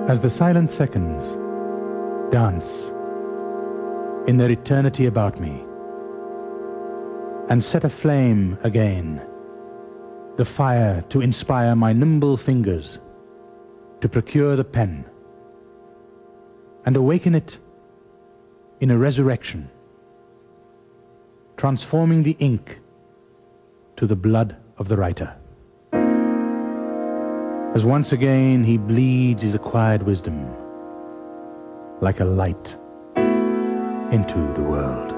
As the silent seconds dance in their eternity about me and set aflame again the fire to inspire my nimble fingers to procure the pen and awaken it in a resurrection, transforming the ink to the blood of the writer. As once again he bleeds his acquired wisdom like a light into the world.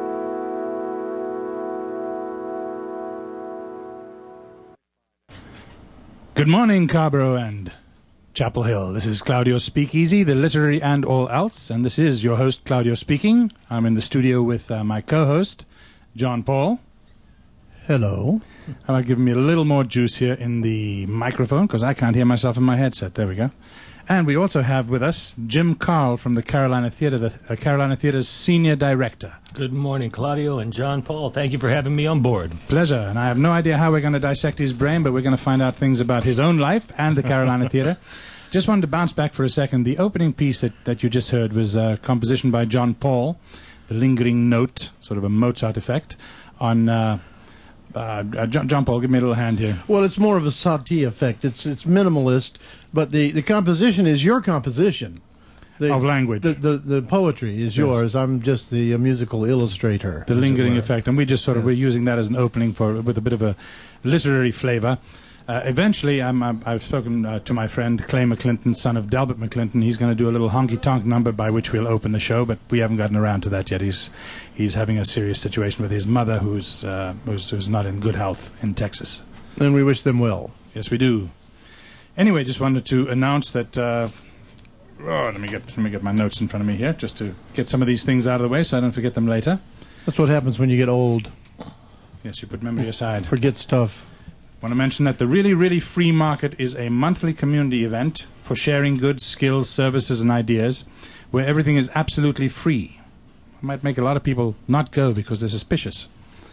Good morning, Carborough and Chapel Hill. This is Claudio Speakeasy, the literary and all else, and this is your host, Claudio speaking. I'm in the studio with my co-host, John Paul. Hello. How about giving me a little more juice here in the microphone, because I can't hear myself in my headset. There we go. And we also have with us Jim Carl from the Carolina Theater, the Carolina Theater's senior director. Good morning, Claudio and John Paul. Thank you for having me on board. Pleasure. And I have no idea how we're going to dissect his brain, but we're going to find out things about his own life and the Carolina Theater. Just wanted to bounce back for a second. The opening piece that you just heard was a composition by John Paul, The Lingering Note, sort of a Mozart effect, on... John Paul, give me a little hand here. Well, it's more of a Satie effect. It's minimalist, but the composition is your composition. Of language. The poetry is yours. I'm just the musical illustrator. The lingering effect. And we just sort of, we're using that as an opening with a bit of a literary flavor. Eventually, I've spoken to my friend Clay McClinton, son of Delbert McClinton. He's going to do a little honky-tonk number by which we'll open the show, but we haven't gotten around to that yet. He's having a serious situation with his mother, who's not in good health in Texas. And we wish them well. Yes, we do. Anyway, just wanted to announce that... let me get my notes in front of me here, just to get some of these things out of the way so I don't forget them later. That's what happens when you get old. Yes, you put memory aside. Forget stuff. I want to mention that the Really, Really Free Market is a monthly community event for sharing goods, skills, services, and ideas, where everything is absolutely free. It might make a lot of people not go because they're suspicious.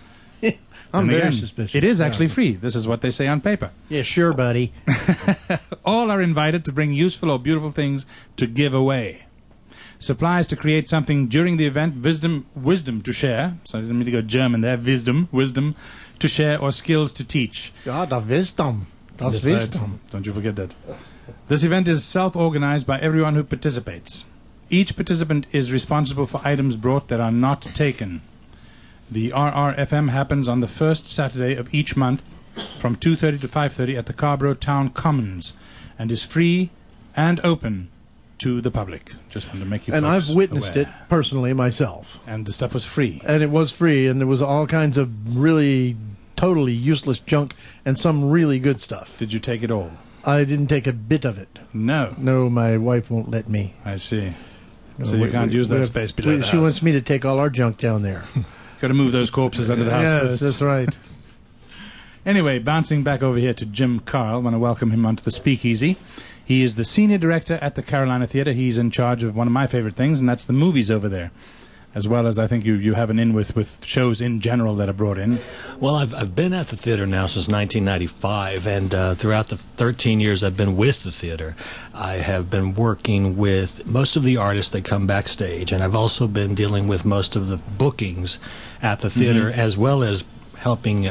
I'm very suspicious. It is actually free. This is what they say on paper. Yeah, sure, buddy. All are invited to bring useful or beautiful things to give away. Supplies to create something during the event, wisdom to share. So I didn't mean to go German there. Wisdom to share, or skills to teach. Ja, das Wisdom. Das Wisdom. Don't you forget that. This event is self-organized by everyone who participates. Each participant is responsible for items brought that are not taken. The RRFM happens on the first Saturday of each month from 2:30 to 5:30 at the Carborough Town Commons, and is free and open to the public. Just wanted to make you And I've witnessed aware. it personally myself. And the stuff was free. And it was free, and there was all kinds of really totally useless junk and some really good stuff. Did you take it all? I didn't take a bit of it. No. No, my wife won't let me. I see. So you can't use that space below the She house. wants me to take all our junk down there. Got to move those corpses under the house Yes, first. that's right. Anyway, bouncing back over here to Jim Carl, I want to welcome him onto the Speakeasy. He is the senior director at the Carolina Theater. He's in charge of one of my favorite things, and that's the movies over there, as well as I think you have an in with shows in general that are brought in. Well, I've been at the theater now since 1995, and throughout the 13 years I've been with the theater, I have been working with most of the artists that come backstage, and I've also been dealing with most of the bookings at the theater, as well as helping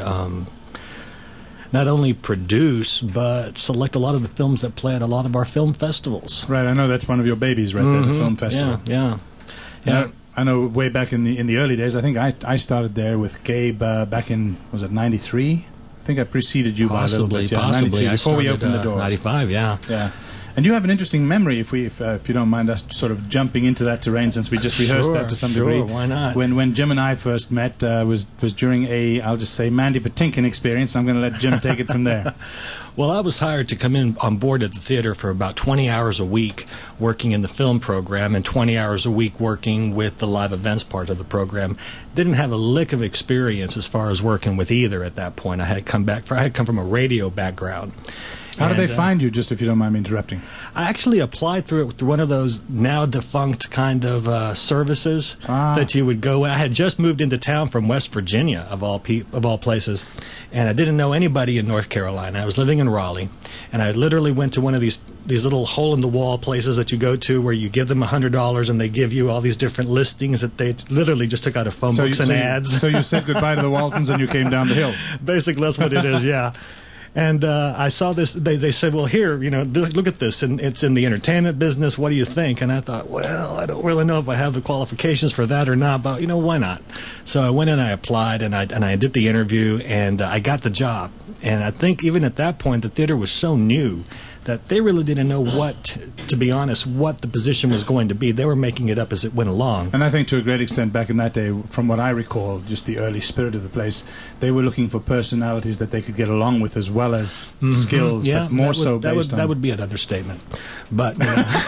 not only produce, but select a lot of the films that play at a lot of our film festivals. Right, I know that's one of your babies right there, the film festival. Yeah. I know way back in the early days, I think I started there with Gabe back in, was it 93? I think I preceded you by a little bit. Yeah, Possibly. 93, before we opened the doors. 95, yeah. Yeah. And you have an interesting memory, if you don't mind us sort of jumping into that terrain, since we just rehearsed that to some degree. Why not? When Jim and I first met was during I'll just say, Mandy Patinkin experience. I'm going to let Jim take it from there. Well, I was hired to come in on board at the theater for about 20 hours a week working in the film program and 20 hours a week working with the live events part of the program. Didn't have a lick of experience as far as working with either at that point. I had come from a radio background. How did they And, find you, just if you don't mind me interrupting? I actually applied through one of those now defunct kind of services that you would go. I had just moved into town from West Virginia, of all places, and I didn't know anybody in North Carolina. I was living in Raleigh, and I literally went to one of these little hole-in-the-wall places that you go to where you give them $100 and they give you all these different listings that they literally just took out of phone books and ads. So you said goodbye to the Waltons and you came down the hill. Basically, that's what it is, yeah. And I saw this. They said, "Well, here, look at this, and it's in the entertainment business. What do you think?" And I thought, well, I don't really know if I have the qualifications for that or not, but why not? So I went and I applied, and I did the interview, and I got the job. And I think even at that point, the theater was so new that they really didn't know to be honest, what the position was going to be. They were making it up as it went along. And I think to a great extent back in that day, from what I recall, just the early spirit of the place, they were looking for personalities that they could get along with as well as skills, yeah, but more so based on... That would be an understatement. But,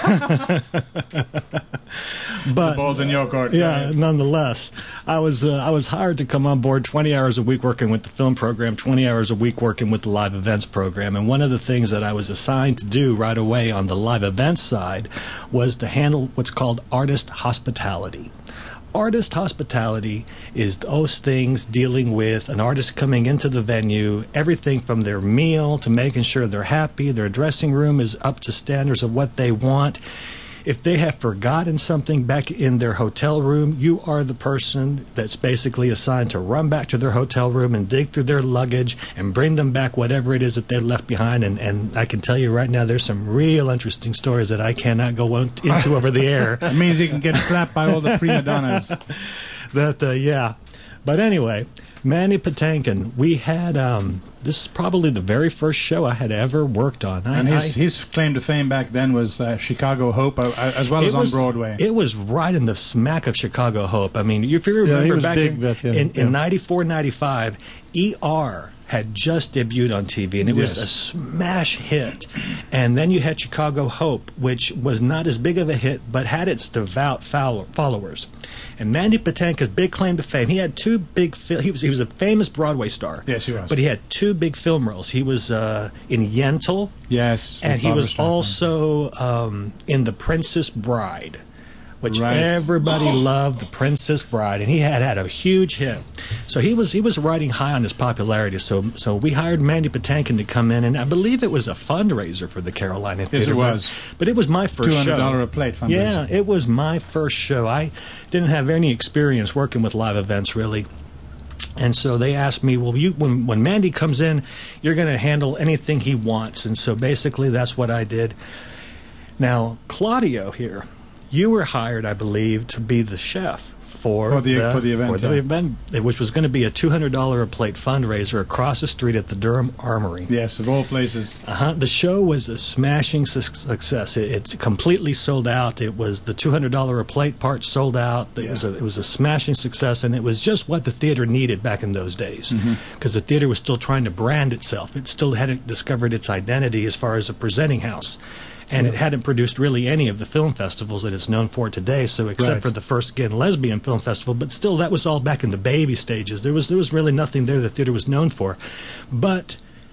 the ball's in your court. Yeah, nonetheless, I was hired to come on board 20 hours a week working with the film program, 20 hours a week working with the live events program. And one of the things that I was assigned to do right away on the live events side was to handle what's called artist hospitality. Artist hospitality is those things dealing with an artist coming into the venue, everything from their meal to making sure they're happy, their dressing room is up to standards of what they want. If they have forgotten something back in their hotel room, you are the person that's basically assigned to run back to their hotel room and dig through their luggage and bring them back whatever it is that they left behind. And I can tell you right now, there's some real interesting stories that I cannot go into over the air. It means you can get slapped by all the prima donnas. Yeah. But anyway, Mandy Patinkin, we had, this is probably the very first show I had ever worked on. His claim to fame back then was Chicago Hope, as well as on Broadway. It was right in the smack of Chicago Hope. I mean, if you remember back in 94, 95, ER had just debuted on TV, and it was a smash hit. And then you had Chicago Hope, which was not as big of a hit, but had its devout followers. And Mandy Patinkin's big claim to fame, he had two big he was a famous Broadway star. Yes, he was. But he had two big film roles. He was in Yentl. Yes. And he was also in The Princess Bride, which everybody loved, The Princess Bride, and he had a huge hit. So he was riding high on his popularity. So we hired Mandy Patinkin to come in, and I believe it was a fundraiser for the Carolina Theater. Yes, it was. But it was my first show. $200 a plate fundraiser. Yeah, it was my first show. I didn't have any experience working with live events, really. And so they asked me, well, when Mandy comes in, you're going to handle anything he wants. And so basically that's what I did. Now, Claudio here, you were hired, I believe, to be the chef for the event, which was going to be a $200 a plate fundraiser across the street at the Durham Armory. Yes, of all places. The show was a smashing success. It completely sold out. It was the $200 a plate part sold out. It was a smashing success, and it was just what the theater needed back in those days, because the theater was still trying to brand itself. It still hadn't discovered its identity as far as a presenting house. And it hadn't produced really any of the film festivals that it's known for today, so except for the first Gay and Lesbian Film Festival, but still that was all back in the baby stages. There was really nothing there the theater was known for. But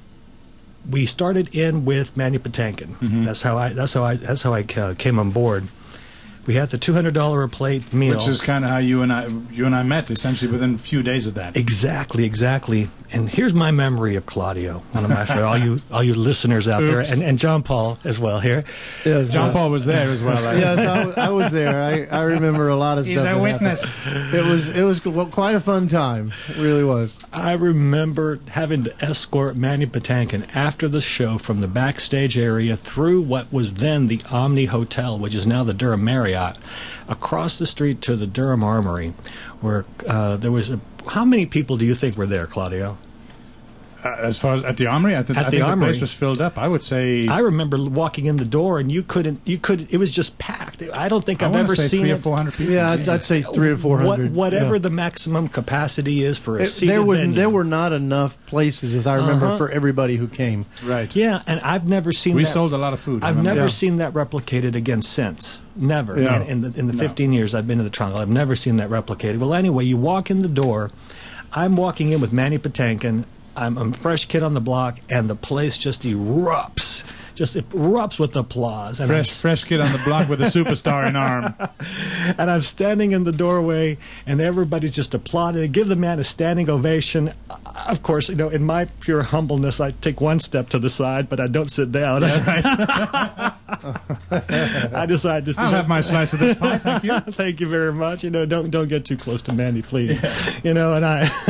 we started in with Mandy Patinkin. That's how I came on board. We had the $200 a plate meal, which is kind of how you and I met, essentially within a few days of that. Exactly. And here's my memory of Claudio, one of my friends, all you listeners out there, and John Paul as well here. Yes, John Paul was there as well. Yes, I was there. I remember a lot of stuff. He's a witness. It was quite a fun time. It really was. I remember having to escort Mandy Patinkin after the show from the backstage area through what was then the Omni Hotel, which is now the Durham Marriott, across the street to the Durham Armory, where there was how many people do you think were there, Claudio? As far as at the Armory, I think the place was filled up. I would say. I remember walking in the door, and you couldn't. It was just packed. I don't think I've ever seen 300 or 400 people. Yeah, I'd say 300 or 400. Whatever the maximum capacity is for a seated venue. There were not enough places, as I remember, for everybody who came. Right. Yeah, and I've never seen. We sold a lot of food. I've never seen that replicated again since. Never. Yeah. In the 15 years I've been to the Triangle, I've never seen that replicated. Well, anyway, you walk in the door. I'm walking in with Mandy Patinkin. I'm a fresh kid on the block, and the place just erupts. Just erupts with applause. And fresh kid on the block with a superstar in arm. And I'm standing in the doorway, and everybody's just applauding. I give the man a standing ovation. Of course, in my pure humbleness, I take one step to the side, but I don't sit down. Yeah, right. I decide just. I'll have my slice of this pie, thank you. Thank you very much. Don't get too close to Mandy, please. Yeah. And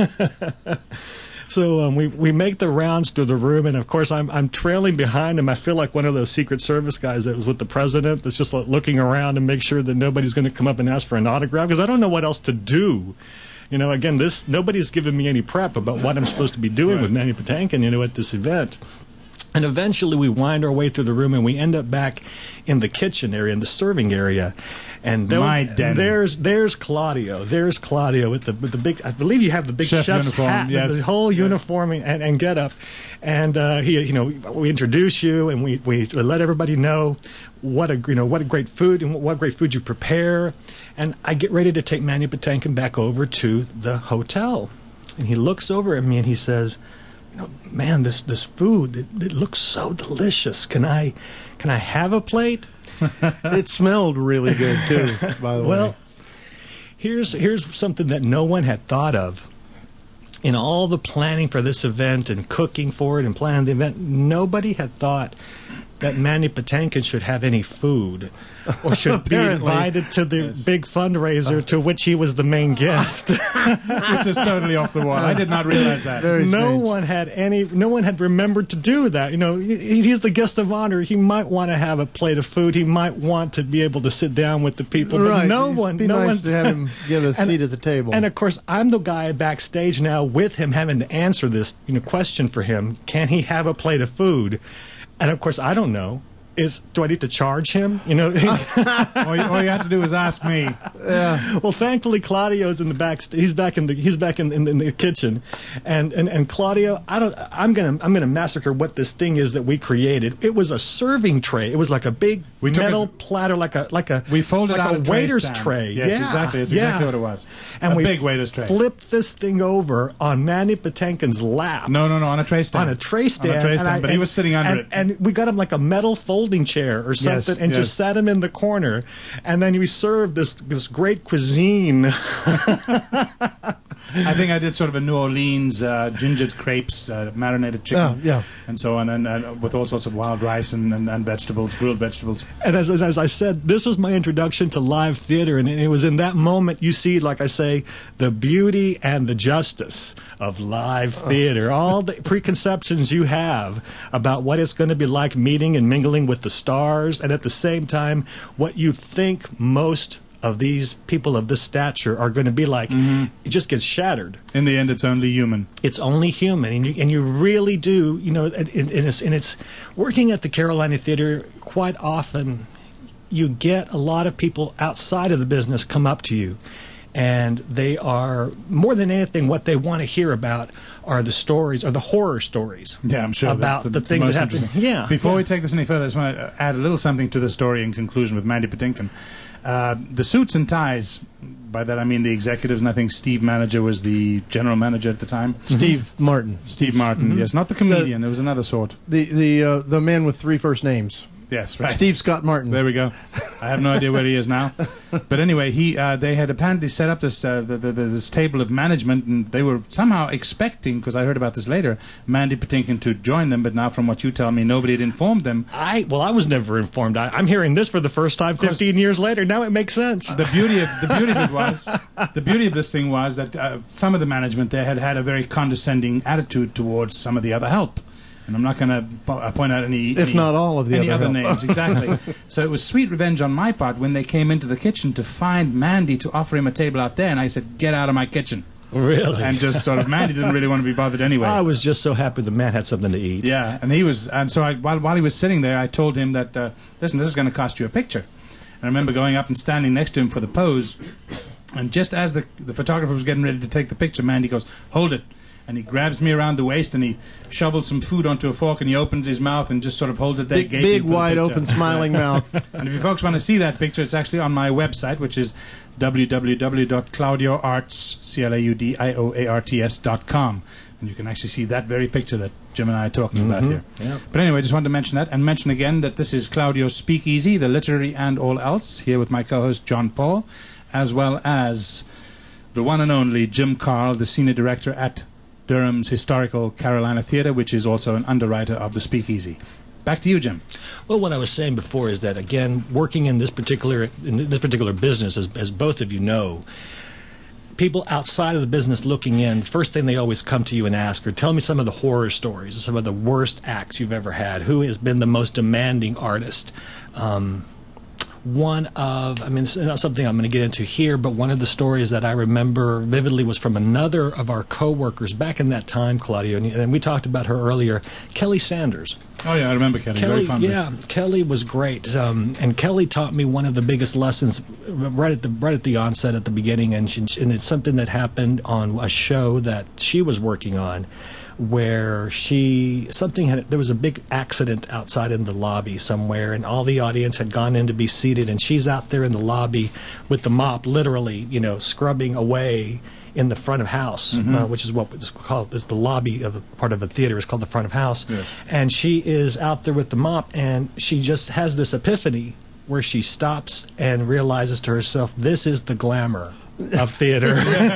I. So we make the rounds through the room, and of course I'm trailing behind him. I feel like one of those Secret Service guys that was with the president that's just like looking around and make sure that nobody's going to come up and ask for an autograph, because I don't know what else to do. Again, nobody's given me any prep about what I'm supposed to be doing with Mandy Patinkin, at this event. And eventually we wind our way through the room, and we end up back in the kitchen area, in the serving area. And there's Claudio. There's Claudio with the big. I believe you have the big chef's uniform, hat, yes. the whole uniform and get up. And we introduce you, and we let everybody know what a great food and what great food you prepare. And I get ready to take Mandy Patinkin back over to the hotel, and he looks over at me and he says, "Man, this food it looks so delicious. Can I have a plate?" It smelled really good too, by the way. Well, here's something that no one had thought of. In all the planning for this event and cooking for it and planning the event, nobody had thought that Mandy Patinkin should have any food or should be invited to the big fundraiser to which he was the main guest. Which is totally off the wall. I did not realize that. No one had remembered to do that. He's the guest of honor. He might want to have a plate of food. He might want to be able to sit down with the people. But right. no one. It'd be nice to have him get a seat at the table. And of course, I'm the guy backstage now with him, having to answer this question for him. Can he have a plate of food? And of course, I don't know. Do I need to charge him? All you have to do is ask me. Yeah. Well, thankfully, Claudio's in the back. He's back in the kitchen, and Claudio, I'm gonna massacre what this thing is that we created. It was a serving tray. It was like a big metal platter, like a we folded like out a waiter's stand. tray. Yes, yeah, exactly. It's exactly what it was. And a we big waiter's tray. Flipped this thing over on Mandy Patinkin's lap. No, on a tray stand. On a tray stand. But he was sitting under it. And we got him like a metal folding chair or something, and just sat him in the corner, and then we served this great cuisine. I think I did sort of a New Orleans ginger crepes, marinated chicken, and so on, and with all sorts of wild rice and vegetables, grilled vegetables. And as I said, this was my introduction to live theater, and it was in that moment you see, like I say, the beauty and the justice of live theater. All the preconceptions you have about what it's going to be like meeting and mingling with the stars, and at the same time, what you think most of these people of this stature are going to be like, it just gets shattered. In the end, it's only human. It's only human, and you really do, and it's working at the Carolina Theater. Quite often, you get a lot of people outside of the business come up to you, and they are, more than anything, what they want to hear about are the stories, or the horror stories. Yeah, I'm sure. About the things that happen. Yeah. Before we take this any further, I just want to add a little something to the story in conclusion with Mandy Patinkin. The suits and ties, by that I mean the executives, and I think Steve Manager was the general manager at the time. Steve Martin. Steve Martin, yes. Not the comedian, it was another sort. The man with 3 first names. Yes, right. Steve Scott Martin. There we go. I have no idea where he is now. But anyway, they had apparently set up this this table of management, and they were somehow expecting, because I heard about this later, Mandy Patinkin to join them. But now, from what you tell me, nobody had informed them. I was never informed. I'm hearing this for the first time 15 years later. Now it makes sense. The beauty of this thing was that some of the management there had a very condescending attitude towards some of the other help. And I'm not going to point out not all of the other names. Exactly. So it was sweet revenge on my part when they came into the kitchen to find Mandy to offer him a table out there, and I said, "Get out of my kitchen." Really? And just sort of, Mandy didn't really want to be bothered anyway. I was just so happy the man had something to eat. Yeah, and so while he was sitting there, I told him that, listen, this is going to cost you a picture. And I remember going up and standing next to him for the pose, and just as the photographer was getting ready to take the picture, Mandy goes, "Hold it." And he grabs me around the waist, and he shovels some food onto a fork, and he opens his mouth and just sort of holds it there. Big wide open, smiling mouth. And if you folks want to see that picture, it's actually on my website, which is www.claudioarts.com. And you can actually see that very picture that Jim and I are talking about here. Yep. But anyway, just wanted to mention that, and mention again that this is Claudio's Speakeasy, the literary and all else, here with my co-host John Paul, as well as the one and only Jim Carl, the senior director at Durham's Historical Carolina Theatre, which is also an underwriter of the Speakeasy. Back to you, Jim. Well, what I was saying before is that, again, working in this particular business, as both of you know, people outside of the business looking in, the first thing they always come to you and ask, or tell me some of the horror stories, some of the worst acts you've ever had. Who has been the most demanding artist? It's not something I'm going to get into here, but one of the stories that I remember vividly was from another of our co-workers back in that time, Claudio, and we talked about her earlier, Kelly Sanders. Oh, yeah, I remember Kelly very fondly. Yeah, Kelly was great, and Kelly taught me one of the biggest lessons right at the onset, at the beginning, and it's something that happened on a show that she was working on, where there was a big accident outside in the lobby somewhere, and all the audience had gone in to be seated, and she's out there in the lobby with the mop, literally, scrubbing away in the front of house, which is what it's called. It's the lobby of part of the theater. It's called the front of house, yeah. And she is out there with the mop, and she just has this epiphany where she stops and realizes to herself, this is the glamour of theater.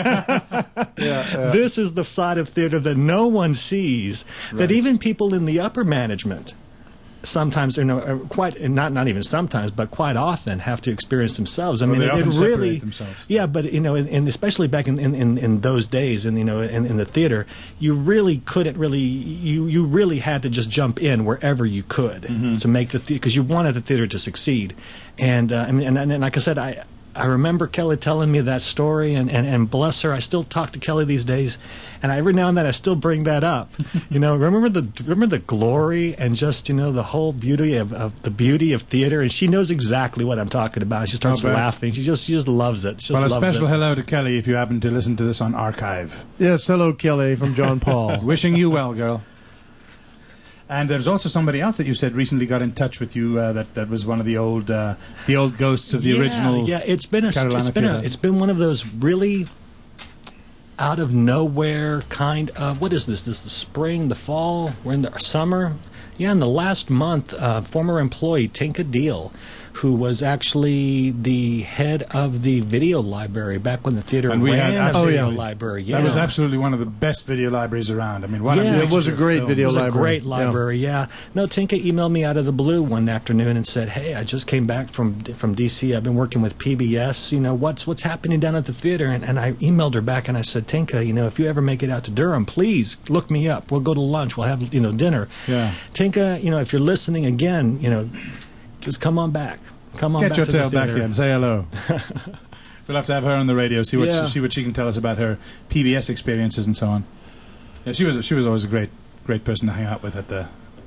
This is the side of theater that no one sees, that even people in the upper management sometimes, not even sometimes, but quite often have to experience themselves. I mean, they it often really, separate themselves. yeah, but and especially back in those days, and in the theater, you really couldn't you really had to just jump in wherever you could to make the theater, because you wanted the theater to succeed, and like I said, I remember Kelly telling me that story, and bless her, I still talk to Kelly these days, and every now and then I still bring that up. Remember the glory and just the whole beauty of the beauty of theater, and she knows exactly what I'm talking about. She starts laughing. She just loves it. Well, a special hello to Kelly if you happen to listen to this on archive. Yes, hello, Kelly from John Paul. Wishing you well, girl. And there's also somebody else that you said recently got in touch with you. That was one of the old ghosts of the original. Yeah, it's been one of those really out of nowhere kind of, what is this? This is the spring, the fall, we're in the summer. Yeah, in the last month, former employee Tinka Deal, who was actually the head of the video library back when the theater ran a video library. Yeah. That was absolutely one of the best video libraries around. I mean, it was a great video library. It was a great library, yeah. No, Tinka emailed me out of the blue one afternoon and said, "Hey, I just came back from D.C. I've been working with PBS. What's happening down at the theater?" And I emailed her back and I said, "Tinka, if you ever make it out to Durham, please look me up. We'll go to lunch. We'll have dinner." Yeah. Tinka, if you're listening again, just come on back. Come on Get back your to the tail back theater. here and say hello. We'll have to have her on the radio, see what she can tell us about her PBS experiences and so on. Yeah, she was always a great person to hang out with at the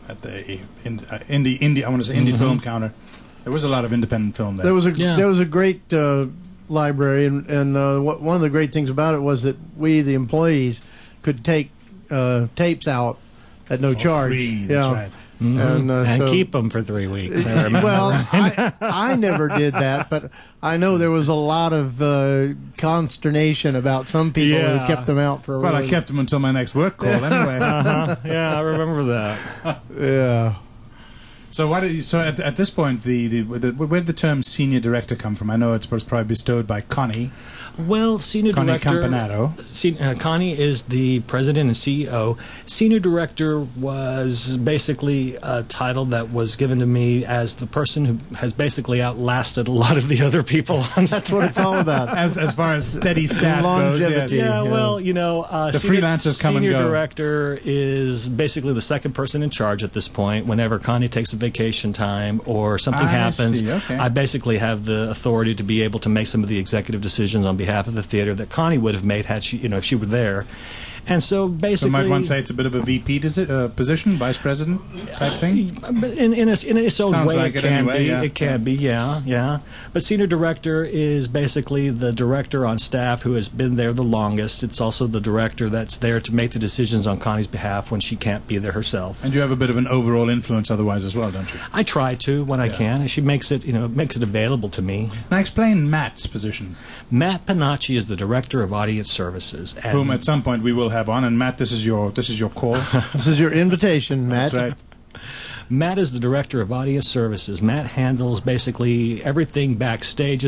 indie film counter. There was a lot of independent film there. There was a great library, and one of the great things about it was that we, the employees, could take tapes out at no charge. Free, that's right. Mm-hmm. And keep them for 3 weeks. I remember. Well, I never did that, but I know there was a lot of consternation about some people who kept them out for. Well, I kept them until my next work call anyway. Yeah, I remember that. Yeah. So at this point, where did the term senior director come from? I know it was probably bestowed by Connie. Well, senior Connie director. Campanato. Connie is the president and CEO. Senior director was basically a title that was given to me as the person who has basically outlasted a lot of the other people on staff. That's what it's all about. As far as steady staff longevity. goes, yes. Yeah, well, the freelancers come and go. Senior director is basically the second person in charge at this point. Whenever Connie takes a vacation time or something happens, see. Okay. I basically have the authority to be able to make some of the executive decisions on behalf of the theater that Connie would have made had she, if she were there. And so basically, might one say it's a bit of a VP position, vice president type thing. In its own Sounds way, like it can anyway, be. yeah. It can be, yeah. But senior director is basically the director on staff who has been there the longest. It's also the director that's there to make the decisions on Connie's behalf when she can't be there herself. And you have a bit of an overall influence otherwise as well, don't you? I try to when I can, and she makes it available to me. Now explain Matt's position. Matt Panacci is the director of audience services, Whom at some point we will have on. And Matt, this is your call. This is your invitation, Matt. That's right. Matt is the director of audience services. Matt handles basically everything backstage.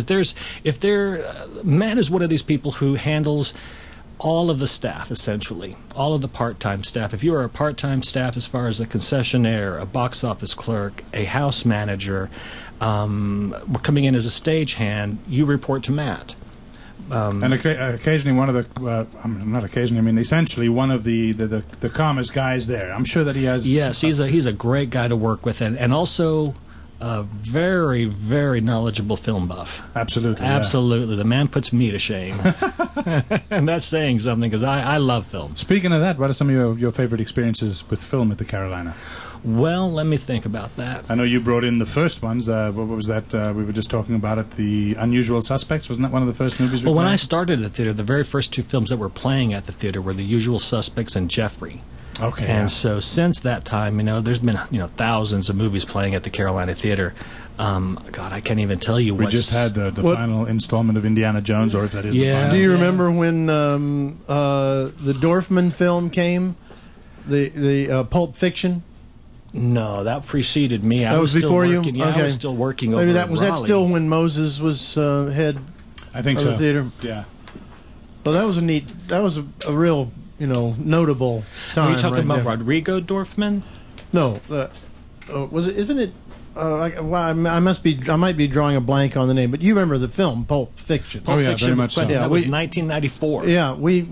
Matt is one of these people who handles all of the staff, essentially, all of the part-time staff. If you are a part-time staff as far as a concessionaire, a box office clerk, a house manager, we're coming in as a stagehand, you report to Matt. And occasionally one of the, not occasionally, I mean essentially one of the calmest guys there. I'm sure that he has... Yes, he's a great guy to work with, and also a very, very knowledgeable film buff. Absolutely. Absolutely. Yeah. The man puts me to shame. And that's saying something, because I love film. Speaking of that, what are some of your favorite experiences with film at the Carolina? Well, let me think about that. I know you brought in the first ones. What was that? We were just talking about it. The Unusual Suspects. Wasn't that one of the first movies we played? When I started at the theater, the very first two films that were playing at the theater were The Usual Suspects and Jeffrey. Okay. And so since that time, there's been thousands of movies playing at the Carolina Theater. God, I can't even tell you what. We just had the final installment of Indiana Jones, or if that is the final. Do you remember when the Dorfman film came? The Pulp Fiction? No, that preceded me. That was before you? Yeah, okay. I was still working over Maybe in was Raleigh. that still when Moses was head I think of so. the theater? Yeah. Well, that was a real, notable time. Are you talking right about there. Rodrigo Dorfman? No. Was it? Isn't it? I might be drawing a blank on the name, but you remember the film Pulp Fiction? Oh yeah, Fiction very much so. that Yeah, was we- 1994. Yeah,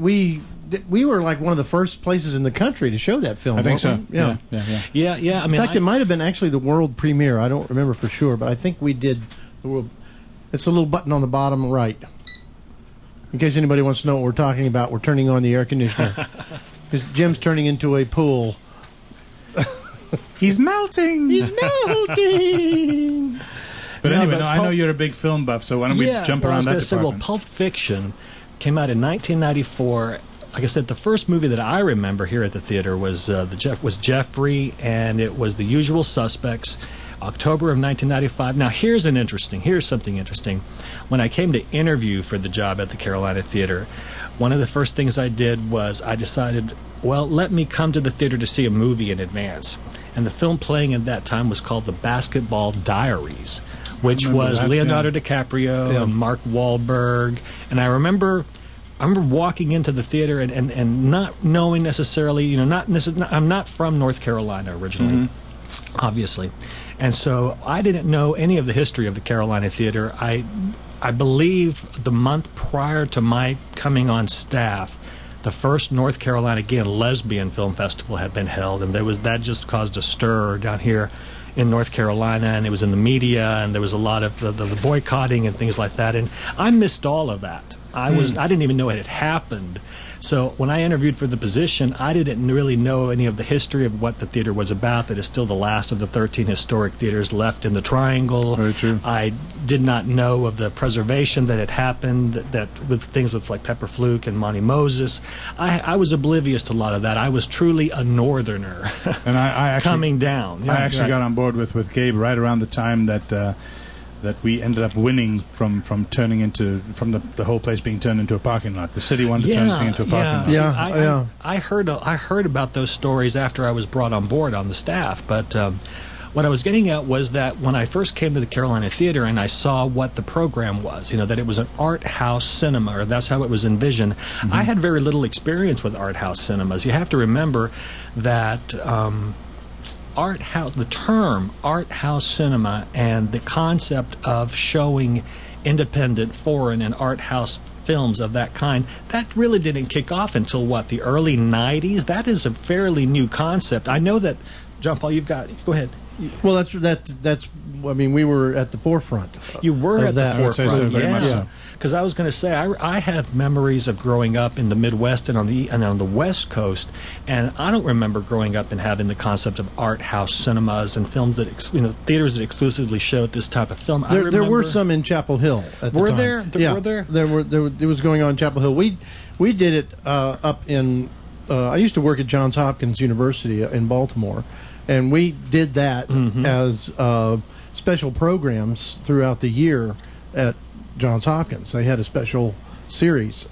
we were like one of the first places in the country to show that film. I think so. weren't we? Yeah. Yeah. I In mean, fact, it might have been actually the world premiere. I don't remember for sure, but I think we did. It's a little button on the bottom right. In case anybody wants to know what we're talking about, we're turning on the air conditioner. Because Jim's turning into a pool. He's melting. He's melting. But anyway, I know you're a big film buff, so why don't we jump around that department? Pulp Fiction came out in 1994. Like I said, the first movie that I remember here at the theater was Jeffrey, and it was The Usual Suspects, October of 1995. Now, here's something interesting. When I came to interview for the job at the Carolina Theater, one of the first things I did was I decided, well, let me come to the theater to see a movie in advance. And the film playing at that time was called The Basketball Diaries, which was Leonardo DiCaprio and Mark Wahlberg. And I remember walking into the theater and not knowing necessarily, I'm not from North Carolina originally, obviously. And so I didn't know any of the history of the Carolina Theater. I believe the month prior to my coming on staff, the first North Carolina Gay and Lesbian Film Festival had been held, and that just caused a stir down here in North Carolina, and it was in the media, and there was a lot of the boycotting and things like that, and I missed all of that. I didn't even know it had happened. So when I interviewed for the position, I didn't really know any of the history of what the theater was about. That is still the last of the 13 historic theaters left in the Triangle. Very true. I did not know of the preservation that had happened, that with things with like Pepper Fluke and Monty Moses. I was oblivious to a lot of that. I was truly a northerner And I actually, coming down. I actually got on board with Gabe right around the time that we ended up winning from the whole place being turned into a parking lot. The city wanted to turn the thing into a parking lot. I heard about those stories after I was brought on board on the staff, but what I was getting at was that when I first came to the Carolina Theater and I saw what the program was, that it was an art house cinema, or that's how it was envisioned. I had very little experience with art house cinemas. You have to remember that art house, the term art house cinema, and the concept of showing independent, foreign, and art house films of that kind, that really didn't kick off until the early 90s. That is a fairly new concept. I know that, John Paul, go ahead. Well, that's. I mean, we were at the forefront. You were at the I would say so, forefront, very much so. Because I was going to say, I have memories of growing up in the Midwest and on the West Coast, and I don't remember growing up and having the concept of art house cinemas and films that theaters that exclusively showed this type of film. There were some in Chapel Hill at the time. Were there? It was going on in Chapel Hill. We did it up in. I used to work at Johns Hopkins University in Baltimore, and we did that as special programs throughout the year at Johns Hopkins. They had a special series of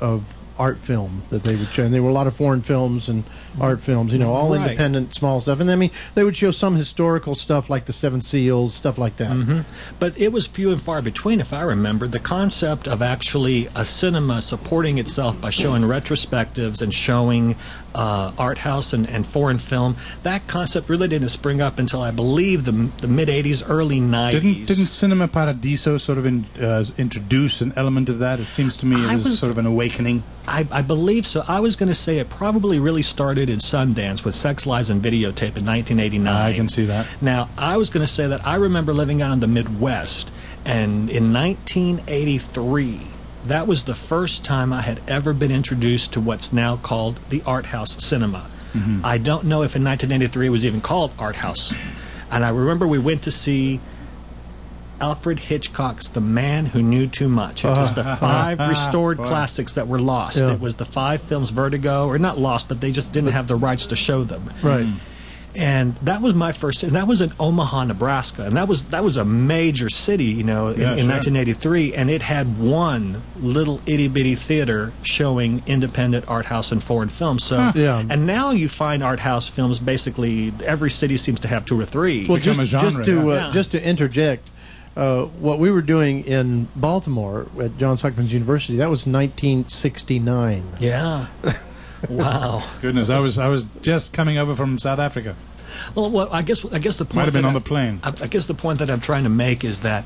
art film that they would show. And there were a lot of foreign films and art films, all Right. independent, small stuff. And I mean, they would show some historical stuff like the Seven Seals, stuff like that. But it was few and far between, if I remember. The concept of actually a cinema supporting itself by showing retrospectives and showing art house and foreign film, that concept really didn't spring up until, I believe, the mid-'80s, early '90s. Didn't Cinema Paradiso sort of introduce an element of that? It seems to me it was sort of an awakening. I believe so. I was going to say it probably really started in Sundance with Sex, Lies, and Videotape in 1989. I can see that. Now, I was going to say that I remember living out in the Midwest, and in 1983, that was the first time I had ever been introduced to what's now called the art house cinema. I don't know if in 1983 it was even called art house. And I remember we went to see Alfred Hitchcock's The Man Who Knew Too Much. It was the 5 restored classics that were lost. Yeah. It was the 5 films Vertigo, or not lost, but they just didn't have the rights to show them. Right. And that was my first, and that was in Omaha, Nebraska, and that was a major city, in sure. 1983, and it had one little itty bitty theater showing independent art house and foreign films. So, Yeah. and now you find art house films basically every city seems to have 2 or 3. Well, become a genre, yeah. just to interject, what we were doing in Baltimore at Johns Hopkins University, that was 1969. Yeah. Wow. Goodness, I was just coming over from South Africa. Well, I guess the point Might have been that on the plane. I guess the point that I'm trying to make is that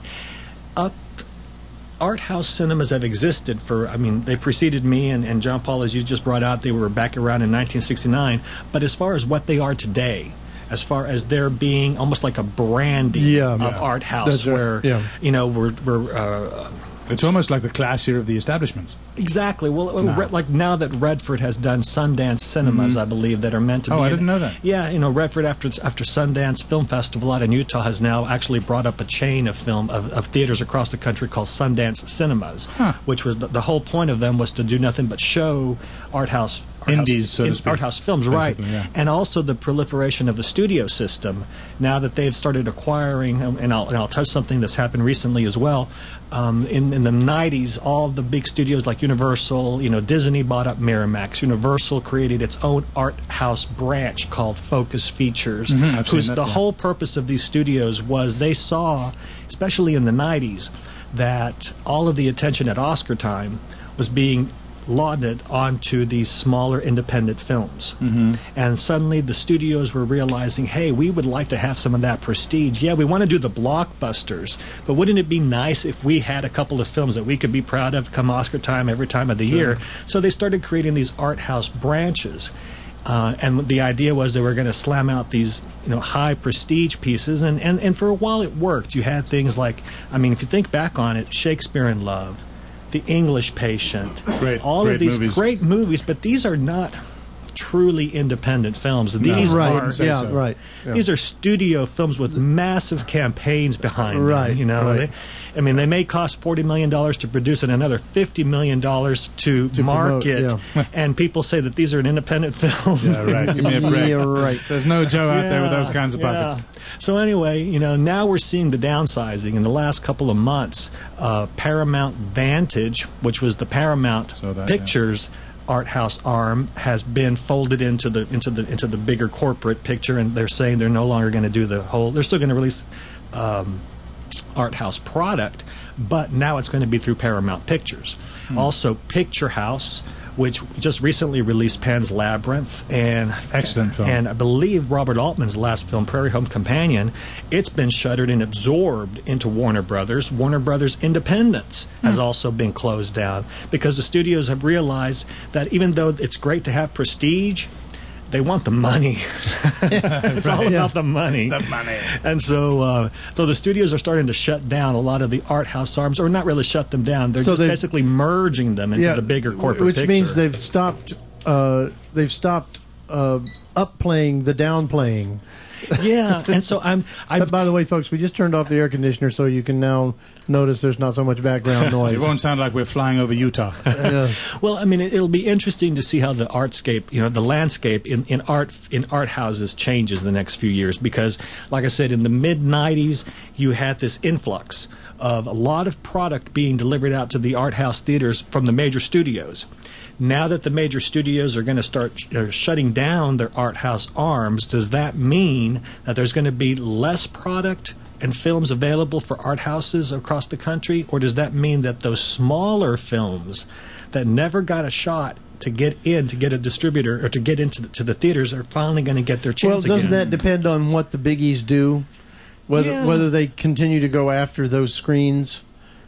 art house cinemas have existed for, they preceded me, and John Paul, as you just brought out, they were back around in 1969. But as far as what they are today, as far as there being almost like a branding of art house, That's right. where we're It's almost like the classier of the establishments. exactly. Well, like now that Redford has done Sundance cinemas, I believe, that are meant to be. Oh, I didn't know that. Yeah, Redford after Sundance Film Festival out in Utah has now actually brought up a chain of of theaters across the country called Sundance Cinemas, which was the whole point of them was to do nothing but show art house Indies, so to speak. art house films, right? Basically, yeah. And also the proliferation of the studio system. Now that they've started acquiring, and I'll touch something that's happened recently as well. In the 90s, all of the big studios like Universal, Disney bought up Miramax. Universal created its own art house branch called Focus Features. I've seen that, The yeah. whole purpose of these studios was they saw, especially in the 90s, that all of the attention at Oscar time was being lauded onto these smaller independent films. And suddenly the studios were realizing, hey, we would like to have some of that prestige. Yeah, we want to do the blockbusters, but wouldn't it be nice if we had a couple of films that we could be proud of come Oscar time every time of the year? So they started creating these art house branches. And the idea was they were going to slam out these, high prestige pieces, and for a while it worked. You had things like, if you think back on it, Shakespeare in Love, The English Patient, all of these movies. great movies, but these are not truly independent films. These Right. are Yeah. Right. Yeah. these are studio films with massive campaigns behind Right, them. right. They may cost $40 million to produce and another $50 million to market, promote, and people say that these are an independent film. Yeah, right. Give me a break. Yeah, right. There's no Joe out there with those kinds of buckets. So anyway, now we're seeing the downsizing in the last couple of months. Paramount Vantage, which was the Paramount Saw that, Pictures art house arm, has been folded into the bigger corporate picture, and they're saying they're no longer going to do the whole. They're still going to release art house product, but now it's going to be through Paramount Pictures. Also, Picture House, which just recently released Pan's Labyrinth, and Excellent film. and I believe Robert Altman's last film, Prairie Home Companion, it's been shuttered and absorbed into Warner Brothers. Warner Brothers Independence has also been closed down because the studios have realized that even though it's great to have prestige, they want the money. It's all about the money. It's the money. And so the studios are starting to shut down a lot of the art house arms, or not really shut them down. They're just basically merging them into the bigger corporate which picture. means they've stopped upplaying the downplaying. Yeah, and so By the way, folks, we just turned off the air conditioner, so you can now notice there's not so much background noise. It won't sound like we're flying over Utah. Well, it'll be interesting to see how the artscape, the landscape in art houses changes the next few years, because, like I said, in the mid '90s, you had this influx of a lot of product being delivered out to the art house theaters from the major studios. Now that the major studios are going to start shutting down their art house arms, does that mean that there's going to be less product and films available for art houses across the country? Or does that mean that those smaller films that never got a shot to get a distributor or to get into the theaters are finally going to get their chance again? Well, doesn't that depend on what the biggies do? Whether they continue to go after those screens?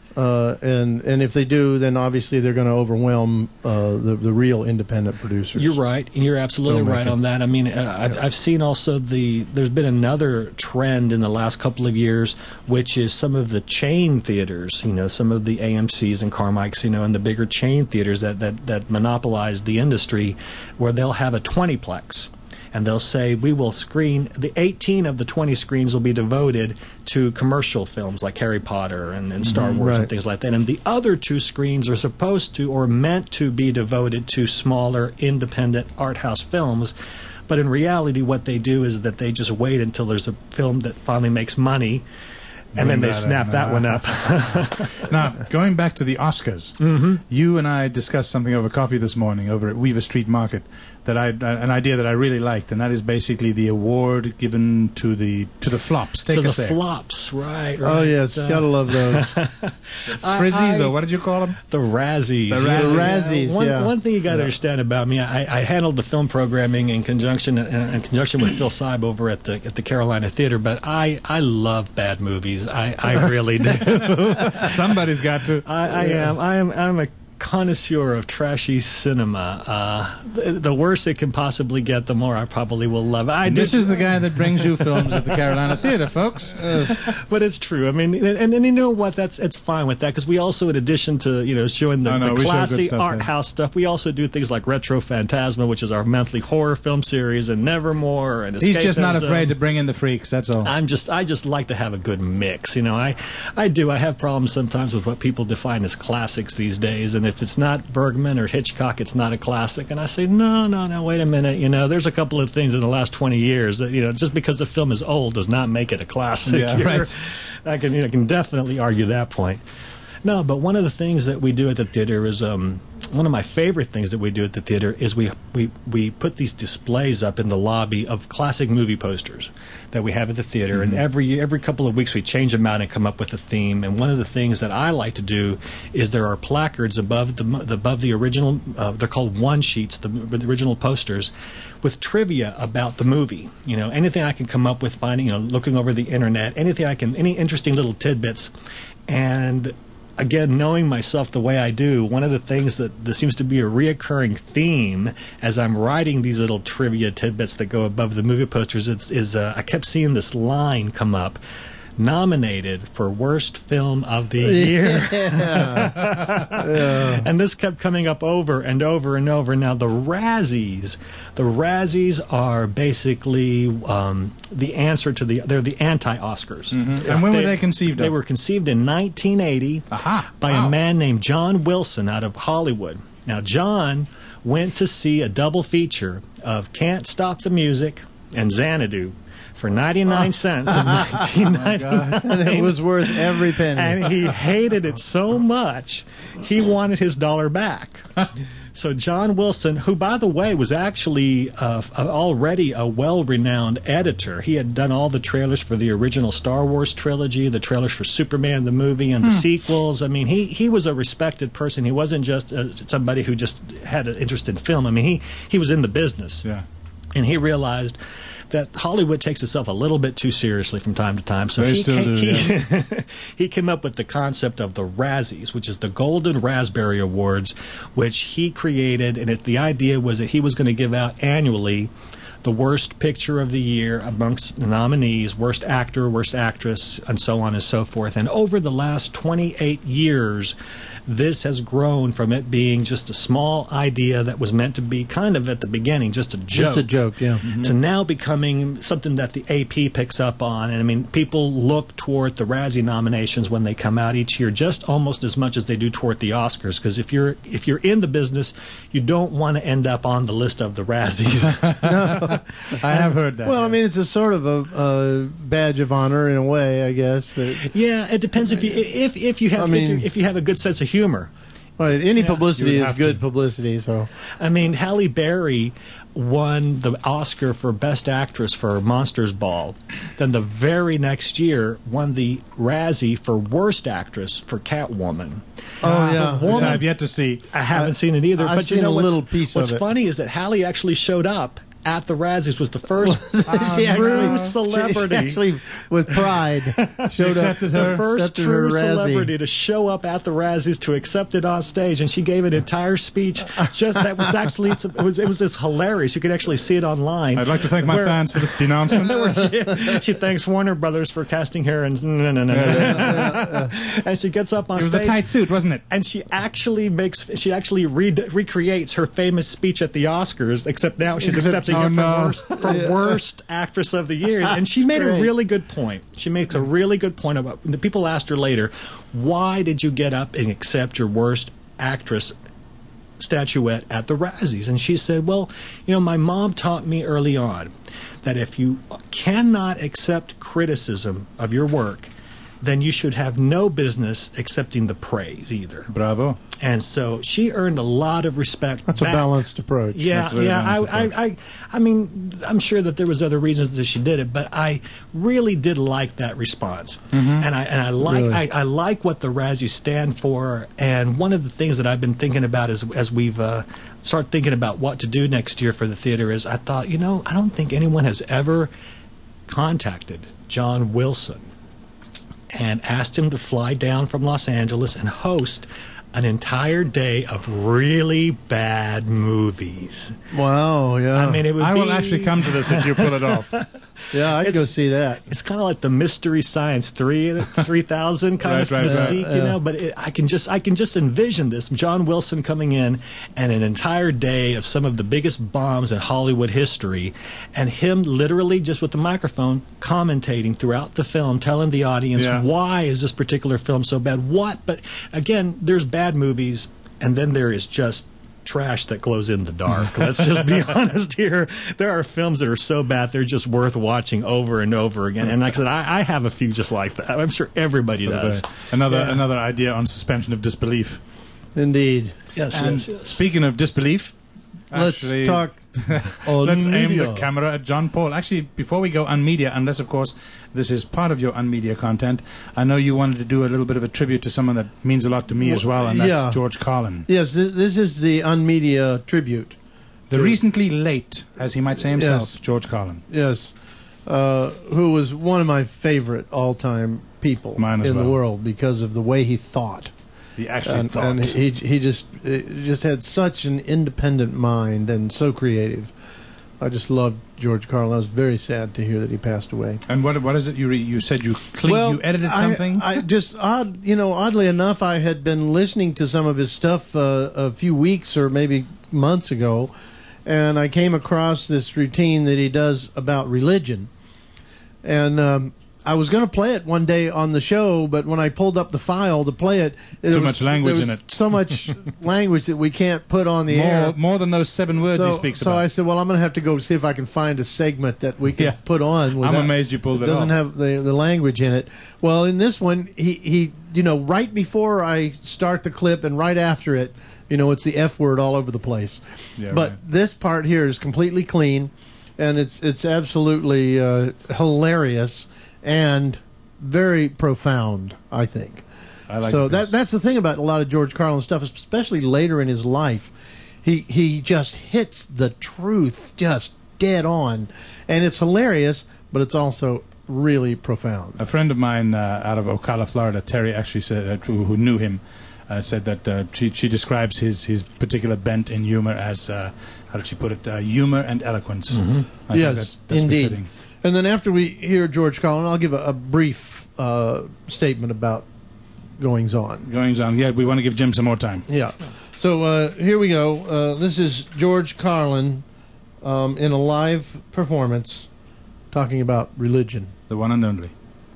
And if they do, then obviously they're going to overwhelm the real independent producers. You're right, and you're absolutely right on that. I mean, I've seen also there's been another trend in the last couple of years, which is some of the chain theaters, some of the AMCs and Carmikes, and the bigger chain theaters that monopolize the industry, where they'll have a 20-plex. And they'll say, we will screen, the 18 of the 20 screens will be devoted to commercial films like Harry Potter and Star Wars and things like that. And the other 2 screens are supposed to or meant to be devoted to smaller, independent art house films. But in reality, what they do is that they just wait until there's a film that finally makes money, and then they snap that one up. Now, going back to the Oscars, you and I discussed something over coffee this morning over at Weaver Street Market an idea that I really liked, and that is basically the award given to the flops. Take us there. To the flops, right. Oh, yes, gotta love those. Frizzies, or what did you call them? The Razzies. The Razzies, One thing you got to understand about me, I handled the film programming in conjunction with Phil Seib over at the Carolina Theater, but I love bad movies. I really do. Somebody's got to. I'm a connoisseur of trashy cinema. The worse it can possibly get, the more I probably will love it. This is the guy that brings you films at the Carolina Theater, folks. But it's true. I mean, and you know what? It's fine with that, because we also, in addition to showing the classy art house stuff, we also do things like Retro Phantasma, which is our monthly horror film series, and Nevermore, and Escapism. He's just not afraid to bring in the freaks. That's all. I just like to have a good mix. I have problems sometimes with what people define as classics these days, and if it's not Bergman or Hitchcock, it's not a classic. And I say, no, wait a minute. There's a couple of things in the last 20 years that, just because the film is old does not make it a classic. Yeah, right. I can definitely argue that point. No, but one of the things that we do at the theater is one of my favorite things that we do at the theater is we put these displays up in the lobby of classic movie posters that we have at the theater, and every couple of weeks we change them out and come up with a theme. And one of the things that I like to do is there are placards above the original. They're called one sheets, the original posters, with trivia about the movie. Anything I can come up with, finding, looking over the internet, any interesting little tidbits, and again, knowing myself the way I do, one of the things that seems to be a reoccurring theme as I'm writing these little trivia tidbits that go above the movie posters is I kept seeing this line come up: nominated for worst film of the year. And this kept coming up over and over and over. Now, the Razzies are basically the answer to they're the anti-Oscars. And when were they conceived of? They were conceived in 1980 by a man named John Wilson out of Hollywood. Now, John went to see a double feature of Can't Stop the Music and Xanadu for 99 cents in 1999. And it was worth every penny. And he hated it so much, he wanted his dollar back. So John Wilson, who, by the way, was actually already a well-renowned editor. He had done all the trailers for the original Star Wars trilogy, the trailers for Superman the movie, and the sequels. I mean, he was a respected person. He wasn't just somebody who just had an interest in film. I mean, he was in the business. Yeah. And he realized that Hollywood takes itself a little bit too seriously from time to time. So he came up with the concept of the Razzies, which is the Golden Raspberry Awards, which he created. And the idea was that he was going to give out annually the worst picture of the year amongst the nominees, worst actor, worst actress, and so on and so forth. And over the last 28 years, this has grown from it being just a small idea that was meant to be kind of at the beginning just a joke. Just a joke, yeah. To now becoming something that the AP picks up on. And I mean, people look toward the Razzie nominations when they come out each year just almost as much as they do toward the Oscars. Because if you're in the business, you don't want to end up on the list of the Razzies. I have heard that. Well, I mean, it's a sort of a badge of honor in a way, I guess. Yeah, it depends if you have if you have a good sense of humor. Right, any publicity you would is have good to. publicity. So, I mean, Halle Berry won the Oscar for Best Actress for Monsters Ball. Then the very next year won the Razzie for Worst Actress for Catwoman. oh yeah, which I've yet to see. I haven't seen it either. I've but seen you know a what's, little piece of what's it. funny is that Halle actually showed up at the Razzies, was the first she true celebrity. She actually, with pride, showed up. accepted her. The first accepted true her Razzie. celebrity to show up at the Razzies to accept it on stage, and she gave an entire speech. Just that was actually it was just hilarious. You could actually see it online. I'd like to thank my fans for this denouncement. where she thanks Warner Brothers for casting her, and and she gets up on It was stage. a tight suit, wasn't it? And she actually recreates her famous speech at the Oscars, except now she's accepting it for worst actress of the year. And she made a really good point. She makes a really good point about. The people asked her later, "Why did you get up and accept your worst actress statuette at the Razzies?" And she said, "Well, you know, my mom taught me early on that if you cannot accept criticism of your work, then you should have no business accepting the praise either." Bravo. And so she earned a lot of respect. That's a back. balanced approach. Yeah, That's a very yeah. balanced I mean, I'm sure that there was other reasons that she did it, but I really did like that response, and I like Really? I like what the Razzies stand for. And one of the things that I've been thinking about as we've started thinking about what to do next year for the theater is I thought, you know, I don't think anyone has ever contacted John Wilson and asked him to fly down from Los Angeles and host an entire day of really bad movies. Wow. Yeah. I mean, it would I be... will actually come to this if you pull it off. yeah, I'd go see that. It's kind of like the Mystery Science 3000 kind of Right, mystique, you know. But I can just envision this: John Wilson coming in and an entire day of some of the biggest bombs in Hollywood history, and him literally just with the microphone commentating throughout the film, telling the audience why is this particular film so bad. But again, there's bad movies, and then there is just trash that glows in the dark. Let's just be honest here. There are films that are so bad they're just worth watching over and over again. And like I said, I have a few just like that. I'm sure everybody does. Another idea on suspension of disbelief. Indeed. Yes. Speaking of disbelief, Let's actually, talk. On let's aim media. the camera at John Paul. Actually, before we go on media, unless of course this is part of your unmedia content, I know you wanted to do a little bit of a tribute to someone that means a lot to me as well, and that's George Carlin. Yes, this is the unmedia tribute. The recently late, as he might say himself, Yes. George Carlin. Yes, who was one of my favorite all-time people Mine as in the well. world because of the way he thought. He actually thought. And he just had such an independent mind and so creative. I just loved George Carlin. I was very sad to hear that he passed away. And what is it you said you edited something? I just oddly enough, I had been listening to some of his stuff a few weeks or maybe months ago, and I came across this routine that he does about religion, and I was going to play it one day on the show, but when I pulled up the file to play it, Too much language in it. So much language that we can't put on the air. More than those 7 words he speaks So about. I said, well, I'm going to have to go see if I can find a segment that we can put on. I'm amazed you pulled it off. Doesn't have the language in it. Well, in this one, he right before I start the clip and right after it, it's the F word all over the place. Yeah, but right. this part here is completely clean, and it's absolutely hilarious and very profound, I think. I like so this. that's the thing about a lot of George Carlin stuff, especially later in his life. He just hits the truth just dead on, and it's hilarious, but it's also really profound. A friend of mine out of Ocala, Florida, Terry, actually said, who knew him, said that she describes his particular bent in humor as, how did she put it, humor and eloquence. Mm-hmm. I think Yes, that's indeed. befitting. And then after we hear George Carlin, I'll give a brief statement about goings on. Goings on. Yeah, we want to give Jim some more time. Yeah. So here we go. This is George Carlin in a live performance talking about religion. The one and only.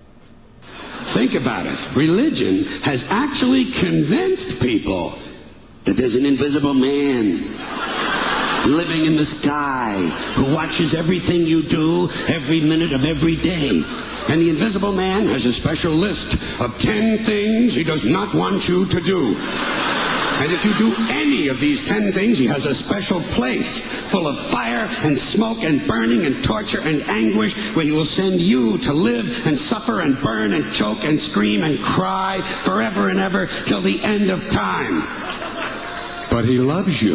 Think about it. Religion has actually convinced people that there's an invisible man living in the sky, who watches everything you do every minute of every day. And the Invisible Man has a special list of 10 things he does not want you to do. And if you do any of these 10 things, he has a special place full of fire and smoke and burning and torture and anguish where he will send you to live and suffer and burn and choke and scream and cry forever and ever till the end of time. But he loves you.